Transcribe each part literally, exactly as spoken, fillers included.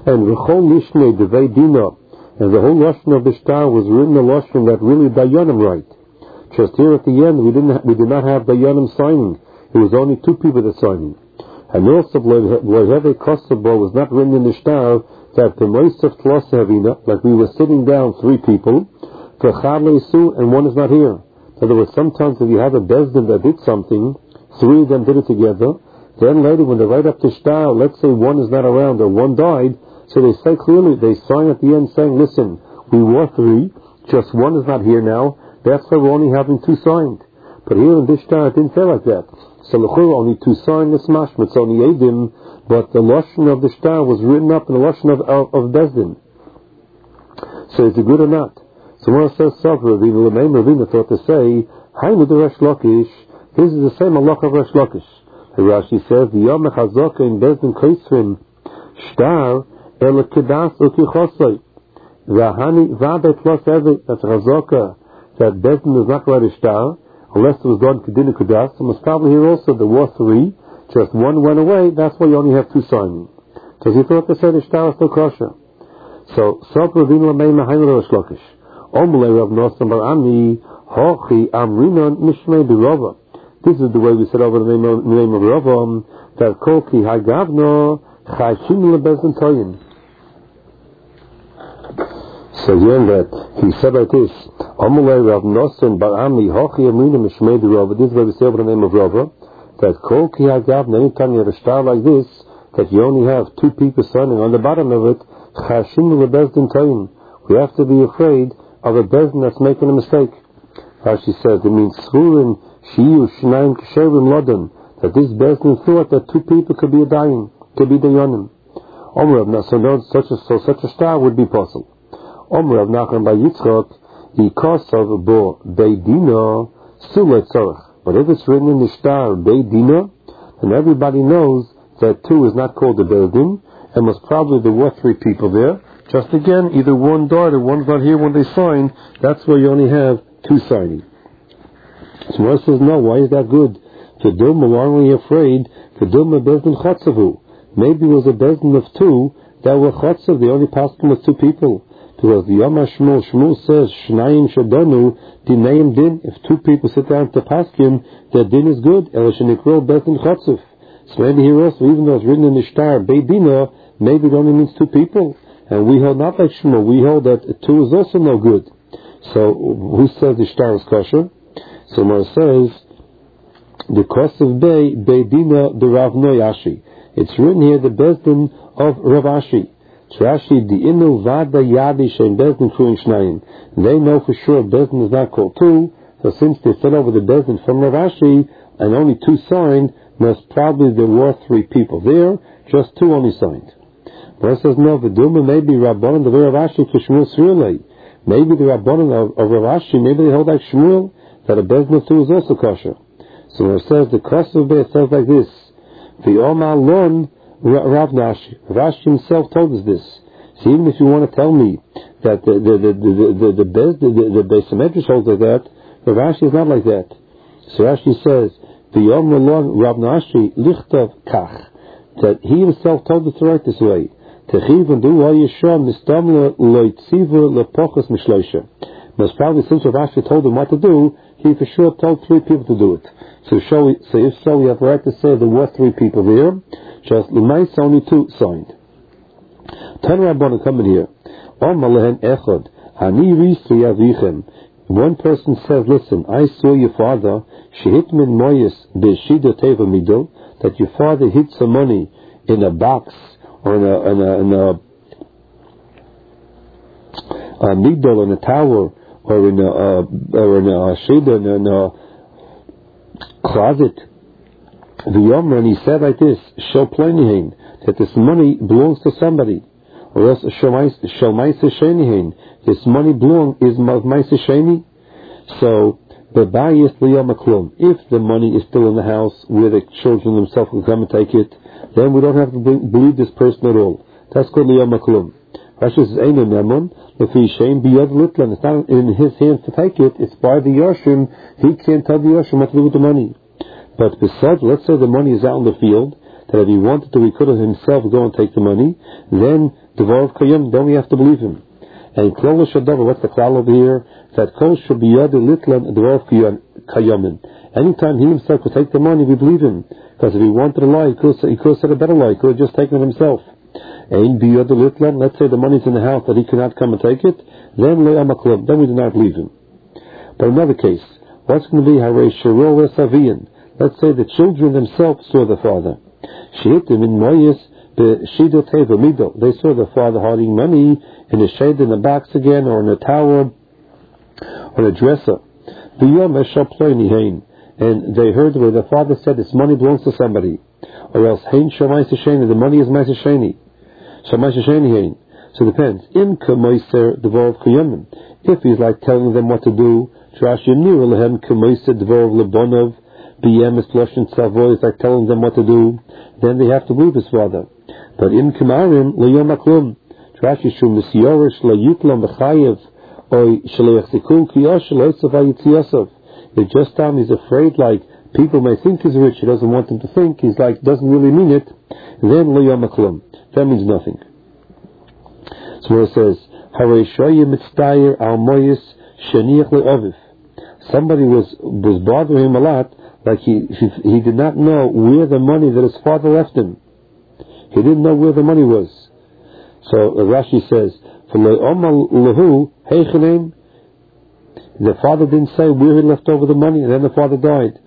And V'chol Lishnei Devei Dina, and the whole lashon of the star was written a lashon that really Dayanim write. Just here at the end, we didn't, ha- we did not have Dayanim signing. It was only two people that signing. And also, Loiheve Kosabo was not written in the star that the Moisef Tlosavina, like we were sitting down, three people, for Chadleisu, and one is not here. In other words, sometimes if you have a bezdin that did something, three of them did it together, then later when they write up the star, let's say one is not around or one died, so they say clearly, they sign at the end saying, listen, we were three, just one is not here now, that's why we're only having two signed. But here in this star, it didn't say like that. So l'chura only two signed this mashma, it's only Edim, but the lashon of the star was written up in the lashon of, of, of Bezdin. So is it good or not? So when it says Sav Ravina, L'meim Ravina thought to say, Hainu de Resh Lakish, this is the same halach of Resh Lakish. Rashi says, the Yom Chazaka in Bezdin Kaisrin, Star, El Kedas Ukichosai, Vahani Vade plus Evi, that's Chazaka, that Bezdin is not right a star, unless it was done Kedina Kedas, and was probably here also, there were three, just one went away, that's why you only have two signing. Because he thought to say the star is still kosher. So, Sav Ravina L'meim Hainu Resh Lakish. Omle Rav Nosson Bar Ami, Hochi Amrinon Mishmei Birova. This is the way we said over the name of, the name of Ravam, that Kolki Hagavno Chayshim Lebezdin Toyin. So again that he said like this, Omle Rav Nosson Bar Ami, Hochi Amrinon Mishmei Birova. This is the way we say over the name of Rava, that Kolki Hagavno, anytime you have a star like this, that you only have two people signing on the bottom of it, Chayshim Lebezdin Toyin. We have to be afraid of a bezdin that's making a mistake. Rashi says it means Schurin Shiyu Shnaim Ksherim Lodon, that this bezdin thought that two people could be a dying, could be dayanim. Omrav, so no, such a so such a star would be possible. Omrav Nachman by Yitzchak, Yikosav Bo Beidina Sulet Tzorach. But if it's written in the star Beidina, then everybody knows that two is not called the bezdin, and was probably there were three people there. Just again, either one died or one's not here when they sign. That's why you only have two signing. So Moshe says, no, why is that good? Kedum, why are we afraid? Kedum a bezdin chotzavu. Maybe it was a bezdin of two that were chotzav. The only paskin was two people. Because the Yom HaShmuel, Shmuel says, Shnayim Shadonu, Dinayim Din. If two people sit down to paskin, their din is good. El Shenikro bezdin chotzav. So maybe here also, even though it's written in the star, Beidina, maybe it only means two people. And we hold not like Shmuel, we hold that two is also no good. So, who says the star is kosher? So, Mar says, the cost of Bey, Beidina, the Rav Noyashi. It's written here, the Bezdin of Rav Ashi. Rashi, the Inu Vada Yadi Shem Bezdin Kruin Shnayim. They know for sure Bezdin is not called two, so since they said over the Bezdin from Rav Ashi, and only two signed, most probably there were three people there, just two only signed. But says no, Viduma maybe Rabbanon the Rav Ashi for Shmuel Srirlei. Maybe the Rabbanon of, of Rav Ashi, maybe they hold like Shmuel that a bezdin of two is also kosher. So when it says the cost of it says like this: the Omar Lon Rav Nashi. Rav Ashi himself told us this. So even if you want to tell me that the the the the the the Bez the the Beis Medrash holds like that, Rav Ashi is not like that. So Rashi says the Omar Lon Rav Nashi lichtav kach, that he himself told us to write this way. Most probably, since Rav Ashi told him what to do, he for sure told three people to do it. So, show, so if so, we have the right to say there were three people there. Just L'mais only two signed. Ten Rabbanan coming here. One person says, "Listen, I saw your father shehitmin moyes b'shida teva midol, that your father hid some money in a box." Or in a, in a, in a, a migdal, in a tower, or in a, uh, or in a shida, in a, in a closet. The Yomer, and he said like this, Shel Plenihin, that this money belongs to somebody. Or else, Shel Maisa Shenihin, this money belong is Maisa Sheni. So, Bebayis Liyom Klum. If the money is still in the house, where the children themselves can come and take it, then we don't have to believe this person at all. That's called Liyom Klum. Rashi says, Eino Nemon, Lefi Shein Biyad Litlan. It's not in his hands to take it, it's by the Yoshim. He can't tell the Yoshim what to do with the money. But besides, let's say the money is out in the field, that if he wanted to, he could have himself go and take the money, then Devar Kayam, then we have to believe him. And Klal Shadavar, what's the klal over here? That Kol Shabiyadi Litlan Devar Kayamin. Anytime he himself could take the money, we believe him. Because if he wanted to lie, he could, he could have said a better lie, he could have just taken it himself. And Biyadi Litlan, let's say the money's in the house that he cannot come and take it, then Le'amaklum, then we do not believe him. But another case, what's going to be Harei Shiro Savian? Let's say the children themselves saw the father. Shehitim in Moyes, the Shida Teva Mido. They saw the father hoarding money in a shade in a box again, or in a tower, or a dresser. And they heard where the father said this money belongs to somebody. Or else, Hein Shamai Sasheni, the money is Mai Sasheni. Shamai Sasheni Hein. So it depends. Im Kamoiser Devorov Kuyamin. If he's like telling them what to do, Trash Yemnir Lehem Kamoiser Devorov Lebonov, B M is Loshin Savoy is like telling them what to do, then they have to believe his father. But in Kamarim, Leyom Aklum, Trash Yishum Nisyorish, Layutlam Bechayev, Oy Shalech Sikul Kiyosh, Loisavay Yosef. If just time he's afraid, like people may think he's rich, he doesn't want them to think, he's like, doesn't really mean it, then Leyom Aklum. That means nothing. So where it says, Harei Shoyim Mitzdayer Al Moyes Sheniach Le'oviv. Somebody was, was bothering him a lot, like he, he he did not know where the money that his father left him. He didn't know where the money was. So Rashi says, the father didn't say where he left over the money, and then the father died.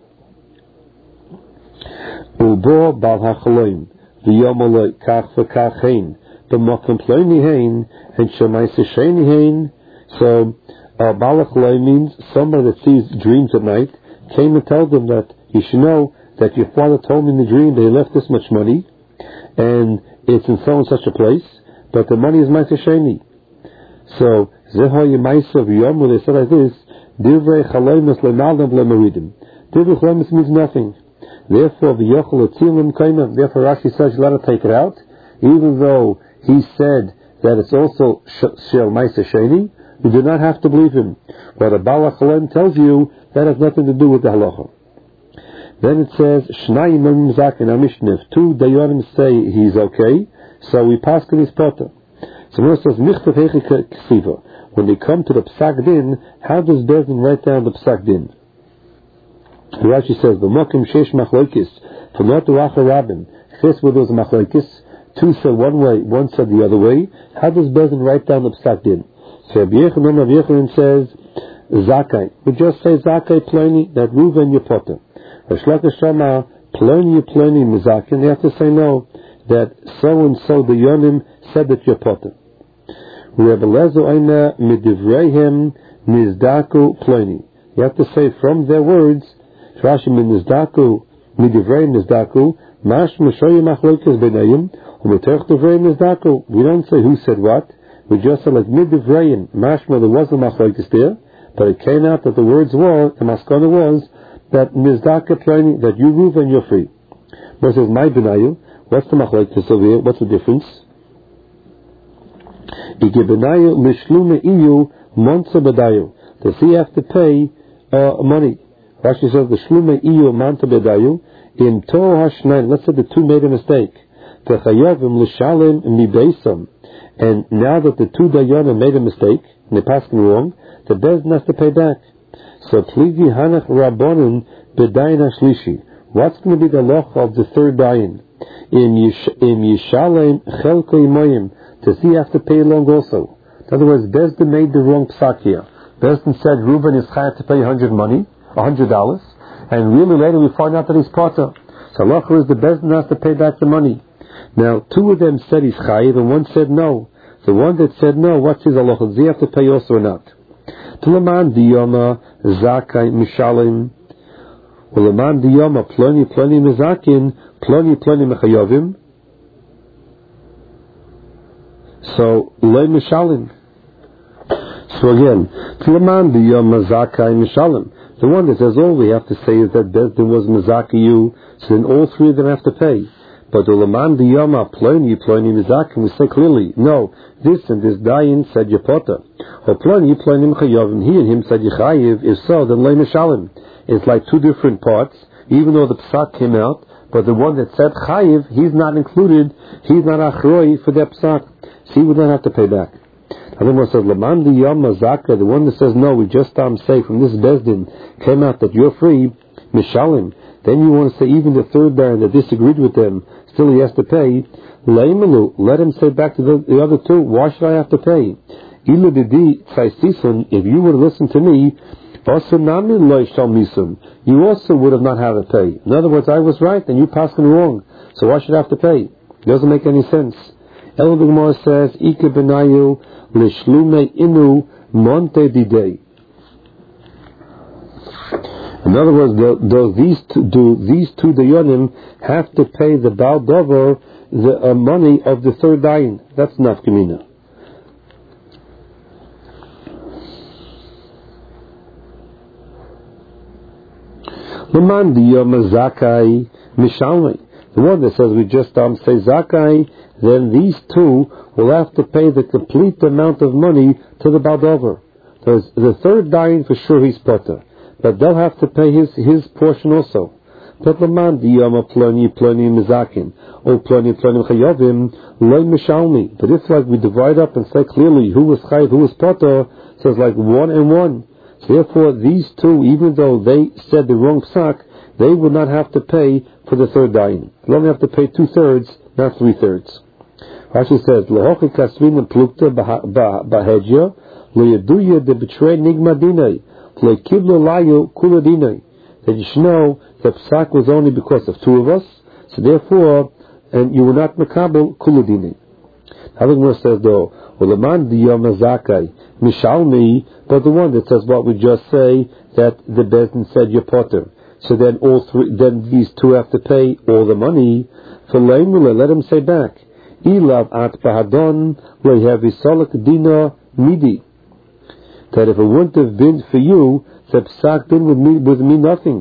So uh, Balach means somebody that sees dreams at night came and told them that you should know that your father told me in the dream that he left this much money and it's in so and such a place, but the money is Maisa Sheni. So Zehoy Maisa V'yom, where they said like this, Divrei Chaloimus Le'naldam Le'meridim. Divrei Chaloimus means nothing. Therefore V'yochel Etzilim Kaimam. Therefore Rashi says you let it take it out, even though he said that it's also Shel Maisa Sheni. You do not have to believe him. But a Balach Chaloim tells you that has nothing to do with the halacha. Then it says, Shnayim Mimzak in Amishnev. Two Dayanim say he's okay, so we pass to his potter. So when it says, Michtav Hechi Ksiva. When they come to the Psak Din, how does Bezdin write down the Psak Din? Rashi says, B'mokim Shesh Machloikis, from not the Racha Rabbim. First where there's Machloikis, two said one way, one said the other way. How does Bezdin write down the Psak Din? So Rabbi Yechanan of Yechanan says, Zakai. We just say Zakai Ploni, that Reuven Yepotter. Rashlaka Shama, Ploni Ploni Mizakin. They have to say no, that so and so the Yonim said that Yepotter. Rebbe Lezo Aina Midivreihem Nizdaku Ploni. You have to say from their words, Rashi Nizdaku Midivreihem Nizdaku, Mash Meshoyim Achloikas Benayim, Umeterch Divreihem Nizdaku. We don't say who said what. We just said like Midivreihem, Mashma there was a Machlokes there, but it came out that the words were, the maskana was, that Nizdaka training, that you Reuven, you're free. But it says, my Benayu, what's the Machlokes over here? What's the difference? Ige Benayu, Mishlume Iyu, Monsa Bedayu. Does he have to pay uh, money? Rashi says, the Shlume Iyu, Monsa Bedayu, in Torah Hashnain, let's say the two made a mistake. Techayavim Lishalim Mibeisam. And now that the two Dayanim made a mistake, and they passed them wrong, the Bezdin has to pay back. So, Pligi Hanach Rabbonin Bedayin Ashlishi. What's going to be the loch of the third Dayan? In Yishalem Chelko Imoyim. Does he have to pay along also? In other words, Bezdin made the wrong psak here. Bezdin said Reuven is chayav to pay a hundred money, a hundred dollars, and really later we find out that he's potter. So, loch is the Bezdin has to pay back the money. Now, two of them said he's chayiv, and one said no. The one that said no, what's his halacha? Does he have to pay also or not? Tulaman diyama zakai mishalim. Ulaman diyama ploni ploni mizakin ploni ploni mechayovim. So loy mishalim. So again, tulaman diyama zakai mishalim. The one that says all we have to say is that Bezdin was mizakiyu, so then all three of them have to pay. But Ulaman diyama ploni ploni mizakin, we say clearly, no, this and this dayin said Yepota. Or ploni ploni mechayovim, he and him said Yechayiv. If so, then loy mishalim. It's like two different parts. Even though the psak came out, but the one that said chayiv, he's not included, he's not achroi for that psak, so he would not have to pay back. And then one says, Lamandi Yom Mazaka, the one that says, no, we just um, say from this Bezdin came out that you're free, Mishalim. Then you want to say even the third baron that disagreed with them, still he has to pay. Leimalu, let him say back to the, the other two, why should I have to pay? Ila Didi Tzaisisun, if you would listen to me, you also would have not had to pay. In other words, I was right and you passed wrong, so why should I have to pay? It doesn't make any sense. El Gemara says, Ike benayu l'shlume inu monte didei. In other words, do, do these two, do these two dayanim have to pay the Baal Dover the uh, money of the third dayan? That's nafkamina. Lamandi Yom Zakai Mishalmei. The one that says we just um, say Zakai, then these two will have to pay the complete amount of money to the Baal Dover. The third dayan for sure he's potter, but they'll have to pay his his portion also. But Lamandi Yom Ploni Ploni Mizakin or Ploni Ploni Chayovim Loi Mishalmi. But it's like we divide up and say clearly who was Chayiv, who was potter. So it's like one and one. So therefore, these two, even though they said the wrong psak, they would not have to pay for the third dayan. They only have to pay two thirds, not three thirds. Rashi says, "Lehochi kasvin plukta bahedja leyaduya de betray nigma dinay lekiblo layu kula dinay." That you should know that psak was only because of two of us, so therefore, and you were not makabel kula dinay. Having says though, "Ulaman diyam zakai mishalmi," but the one that says what we just say, that the Bezdin said you're potter. So then all three, then these two have to pay all the money. For leimula, let him say back, ilav at bahadon lehavisolak dina midi. That if it wouldn't have been for you, the psak din would mean would mean nothing.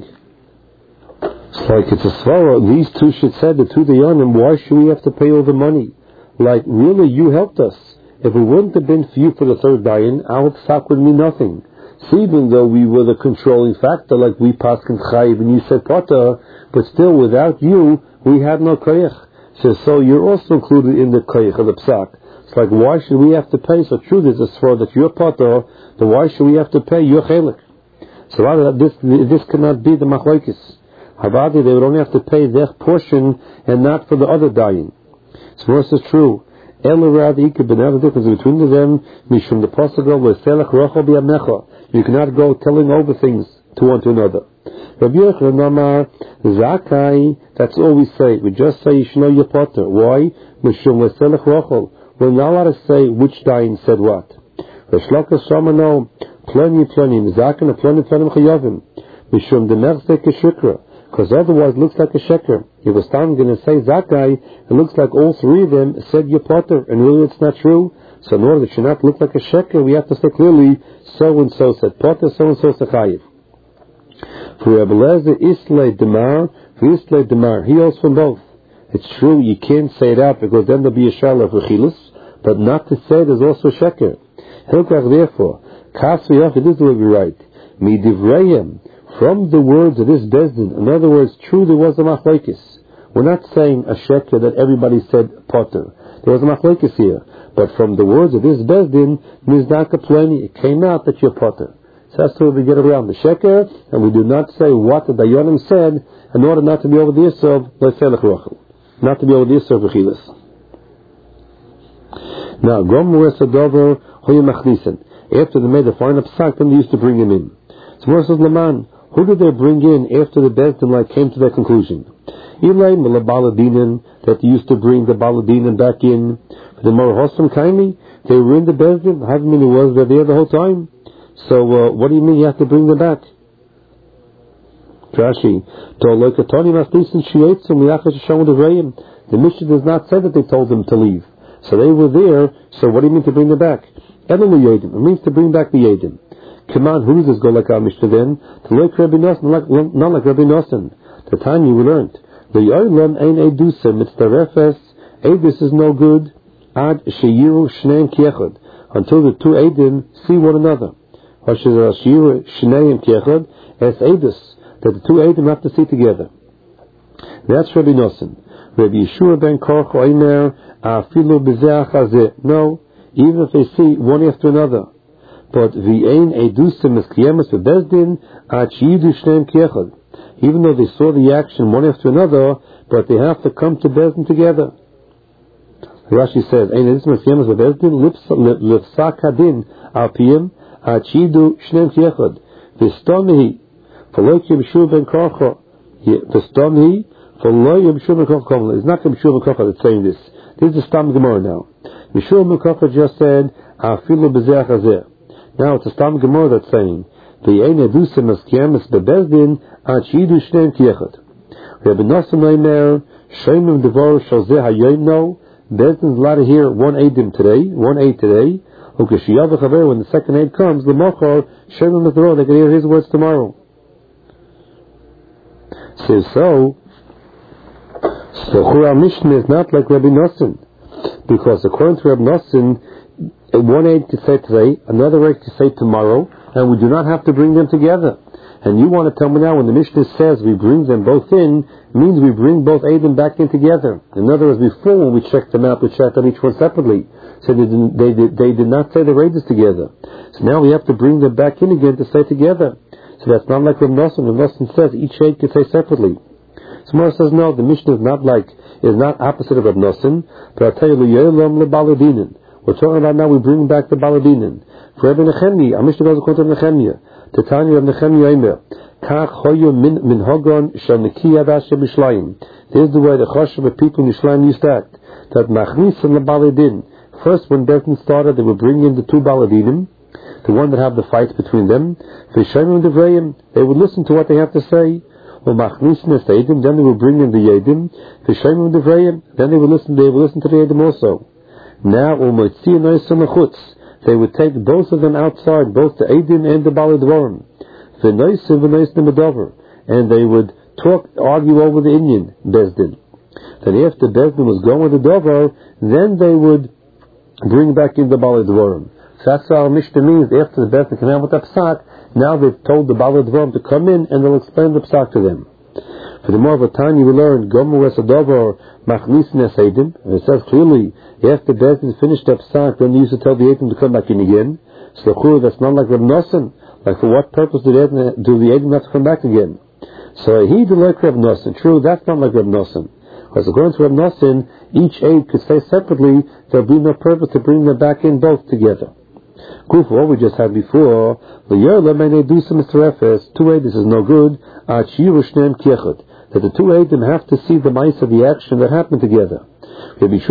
It's like it's a svara. These two should say the two dayanim. Why should we have to pay all the money? Like really, you helped us. If it wouldn't have been for you for the third dayan, our psak would mean nothing. So even though we were the controlling factor, like we paskin chayiv and you said potter, but still without you, we had no koyach. So, so you're also included in the koyach of the psak. It's like, why should we have to pay? So true, there's a svara that you're potter, then why should we have to pay your chelik? So this this cannot be the machlokes. Havadi, they would only have to pay their portion and not for the other dayan. So this is true. The difference between them, mishum the possible was selach rochel bi'amecha. You cannot go telling over things to one to another. Rabbi Yochanan Namar Zakai. That's all we say. We just say you should know your potter. Why? Mishum was selach rochel. We're not allowed to say which dayan said what. V'shlokas shamano ploni ploni mizakan ploni ploni chayavim. Mishum demerse keshukra. Because otherwise it looks like a sheker. If a stam going to say Zakai, it looks like all three of them said your potter, and really it's not true. So in order that it should not look like a sheker, we have to say clearly, so and so said potter, so and so said chayiv. For Rebbe Lezer, Islay Demar, for Islay Demar, he holds from both. It's true, you can't say it out because then there'll be a shalom for chilus, but not to say it is also sheker. Hilkach therefore, Kas v'yachid, this is the way we write. Mi divrayim, from the words of this Bezdin, in other words, true there was a machlokes. We're not saying a sheker that everybody said potter. There was a machlokes here. But from the words of this Bezdin, mizdaka pleni, it came out that you're potter. So that's how we get around the sheker, and we do not say what the dayanim said, in order not to be over the Yisov, not to be over the Yisov v'chilas. Now, Gom Muresadover, Hoya Machlisen. After they made the final psak, then they used to bring him in. So Mor says, Laman, who did they bring in after the Bezdin like came to their conclusion? Eli Mila Baladinin, that they used to bring the Baladinin back in. For the Mor Hosam Kaimi, they were in the Bezdin. How many was they there the whole time? So uh, what do you mean you have to bring them back? Rashi, the Mishnah does not say that they told them to leave. So they were there, so what do you mean to bring them back? It means to bring back the Yedim. Come on, who does this go like our Mishnah then? To like Rabbi Nosson, not like Rabbi Nosson. The time you learned. The Yolam ein edusem, it's the refes, edus is no good, ad sheyiru shneim kiechad, until the two edim see one another. Hashiru sheyiru shneim kiechad, es edus, that the two edim have to see together. That's Rabbi Nosson. Rabbi Yeshua ben Korach Omer Afilu B'Zeh Chazeh. No, even if they see one after another. But V'ein Edusim Eskiyemes Bebezdin Ad Shiyidu Shneim Kiechad. Even though they saw the action one after another, but they have to come to Bezdin together. Rashi says, Ein Edusim Eskiyemes Bebezdin Lipsak Hadin Al Piyim Ad Shiyidu Shneim Kiechad. V'stomihi V'lo Yeshua ben Korach. V'stomihi V'lo Yeshua ben Korach. It's not Yeshua ben Korach that's saying this. This is the Stam Gemara now. Yeshua ben Korach just said, Afilu B'Zeh Chazeh. Now it's a Stam Gemara that's saying, V'yein edusim as kiamis bebezdin ad shiyidu shneim kiechad. Rabbi Nosson Omer Shemim Devar Shalzeh Hayoim. No, Bezdin's allowed to hear one eidim today, one aid today. Ukeshiyav v'chaver, when the second aid comes, l'mochor Shemim Devar, they can hear his words tomorrow. Says so. So Chura Mishnah is not like Rabbi Nosson, because according to Rabbi Nosson, one aid could say today, another aid could say tomorrow, and we do not have to bring them together. And you want to tell me now, when the Mishnah says we bring them both in, means we bring both aidim back in together. In other words, before when we checked them out, we checked out each one separately. So they did, they did, they did not say the aids together. So now we have to bring them back in again to say together. So that's not like Rav Nosson. Rav Nosson says each aid can say separately. So Mara says no, the Mishnah is not like, is not opposite of Rav Nosson, but I'll tell you, l'yolam lebaladinin. We're talking about now we bring back the baladinin. For Rabbi Nechemia, our Mishnah goes according to Nechemia. The Tanya of Nechemia Omer, Kach hoyu min minhogon shanikiya dashe b'shlayim. This is the way the choshev of people in Yishlayim used to act. That machnis and the baladin. First, when Bezdin started, they would bring in the two baladinim, the one that have the fights between them. V'shayim devrayim, they would listen to what they have to say. U'machnis neseidim, then they would bring in the yedim. V'shayim devrayim, then they would listen. They would listen to the yedim also. Now, they would take both of them outside, both the Eidim and the Baladvarim, and they would talk, argue over the Indian Bezdin. Then after Bezdin was going with the Dover, then they would bring back in the Baladvarim. So that's how our Mishnah means. After the Bezdin came out with the Psak, now they've told the Baladvarim to come in and they'll explain the Psak to them. For the more of a time you will learn Gomer Esadover Machnis Neseidim, and it says clearly after Bezdin finished up Psak, then they used to tell the Eidim to come back in again. So that's not like Reb Nosson. Like for what purpose do the Eidim, do the Eidim have to come back again? So he did like Reb Nosson. True, that's not like Reb Nosson. Because according to Reb Nosson, each Eid could say separately, there'll be no purpose to bring them back in both together. Kuf, what we just had before, the Yerla may do some mitzvahs, two Eidim, this is no good, at Shiru Shneim Kiechad. That the two Eidim have to see the mice of the action that happened together. One Eid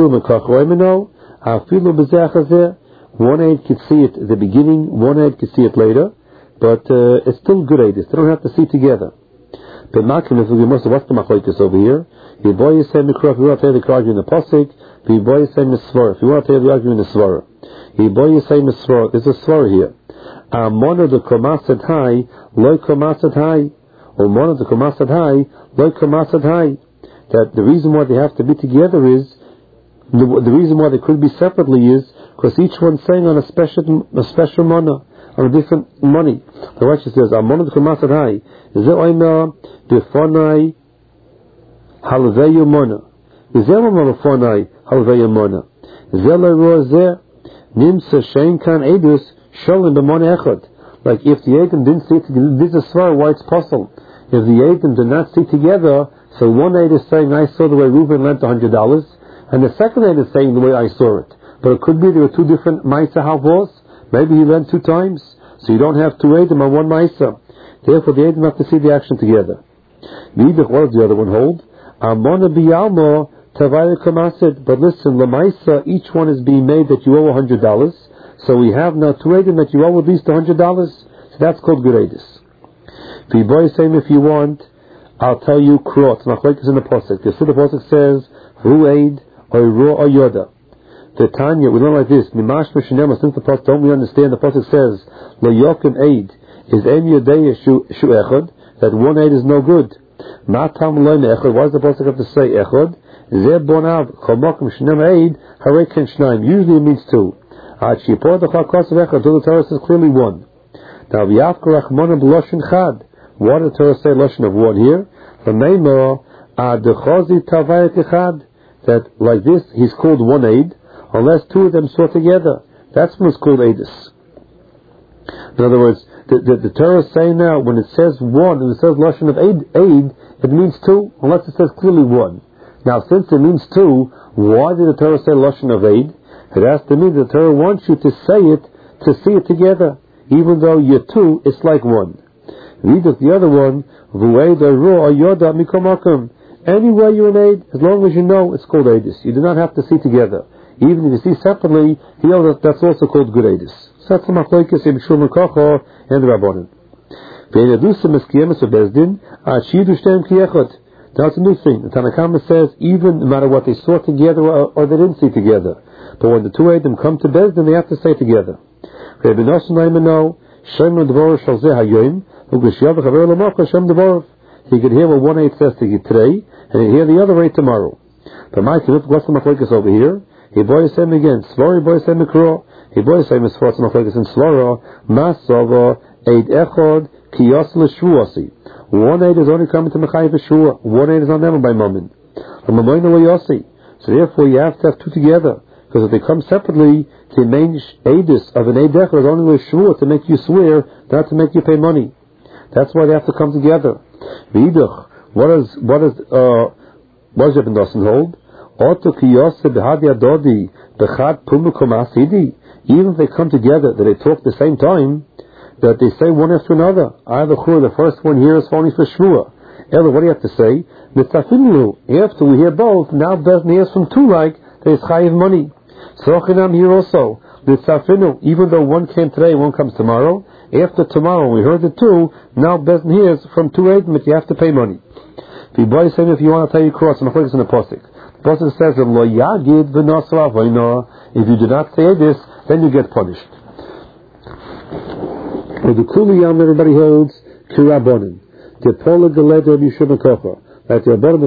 could see it at the beginning, one Eid could see it later, but uh, it's still good Eid. They don't have to see together. But what's the machlokes over here? If you want to tell the argue in the pasuk, if you want to say misvara, if you want to tell the argue in the svara, if you want to say misvara, there's a svara here. Amona the komasad high, loy komasad high, or mona the komasad high, loy komasad high. That the reason why they have to be together is, the, the reason why they could be separately is because each one's saying on a special a special mana, on a different money. The Rashi says, Amon the Kumasad Hai, Zeoina, Defonai, Halveyu Mona. Zelama Fonai, Halveyu Mona. Zela Roze, Nimsa Shenkan Edus, Sholim Bemon Echad. Like if the Eidim didn't see together, this is why it's possible. If the Eidim did not see together, so one Eid is saying, I saw the way Reuben lent one hundred dollars, and the second Eid is saying the way I saw it. But it could be there were two different Maisa Halvos. Maybe he lent two times. So you don't have two Eidim on one Maisa. Therefore the Eidim have to see the action together. Neither, what does the other one hold? Amona biyalmo tavaya kamasid. But listen, the Maisa, each one is being made that you owe one hundred dollars. So we have now two Eidim that you owe at least one hundred dollars. So that's called good Eidis. The boy saying if you want, I'll tell you krot. Machlokes in the pasuk. The pasuk says Ru Eid or Ru or Yoda. The Tanya we learn like this. Mimash Mishnema. Since the pasuk don't we understand? The pasuk says Lo Yokim Eid is Em Yodei Shu Echad. That one Eid is no good. Matam Lo Echad. Why does the pasuk have to say Echad? Zeh Bonav Chomokim Shnema Eid Hareken Shnaim. Usually it means two. Ad Shipor Dechal Kos of Echad. So the Torah says clearly one. Now V'Yavka Rachmona B'Loshin Chad. Why did the Torah say Loshin of one here? The Meimor that like this, he's called one aid, unless two of them saw together. That's when it's called aidus. In other words, the, the, the Torah is saying now, when it says one, and it says lashon of aid, aid, it means two, unless it says clearly one. Now, since it means two, why did the Torah say lashon of aid? It has to mean that the Torah wants you to say it, to see it together. Even though you're two, it's like one. Read the other one, anywhere you're an aid, as long as you know, it's called aidus. You do not have to see together. Even if you see separately, you know that that's also called good aidus. So that's the machlokes in Shulchan Aruch and the Rabbanim. That's a new thing. The Tanna Kamma says, even no matter what they saw together or, or they didn't see together, but when the two of them come to Bezdin, they have to stay together. He could hear what one aid says to you today, and he hear the other aid tomorrow. But my what's the machlokes over here? He boys him again. Slori boys him mikro. He boys him is what's the machlokes in Slora. Masova aid echod kiyos l'shvuasi. One aid is only coming to Mechayiv Shua. One aid is not never by moment. So therefore you have to have two together. Because if they come separately, the main aidus of an aid echod is only with Shua to make you swear, not to make you pay money. That's why they have to come together. V'idach, what is, what is, uh, what does Ibn Nosson hold? Even if they come together, that they talk at the same time, that they say one after another. The first one here is only for Shvua. Ella, what do you have to say? After we hear both, now Bezdin hears from two like, there's chayiv money. Sochinam here also. Even though one came today, one comes tomorrow, after tomorrow we heard the two, now Bezdin hears from two eight, but you have to pay money. If you buy saying if you want to tell you cross, I'm going to in the Pasuk. The Pasuk says, if you do not say this, then you get punished. With the Kuliyam, everybody holds Kirabonim. The Pola Galed Rabbi Shimon Kocha. That the Rabbanim